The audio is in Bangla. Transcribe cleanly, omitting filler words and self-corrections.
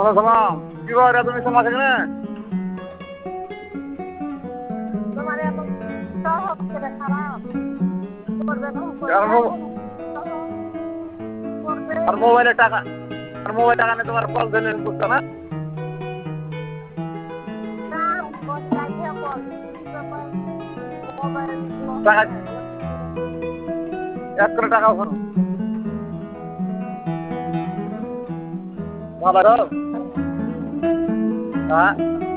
সালাম কি বার তুমি সময় এখানে তোমার এত সহজ করে খারাপ করবে না করবে আর মোবাইলে টাকা আর মোবাইল টাকা নিয়ে তোমার কল দিলেন বুঝছো না কাম কোথায় বল মোবাইল টাকা এক করে টাকা ওখানে ভালো হ্যাঁ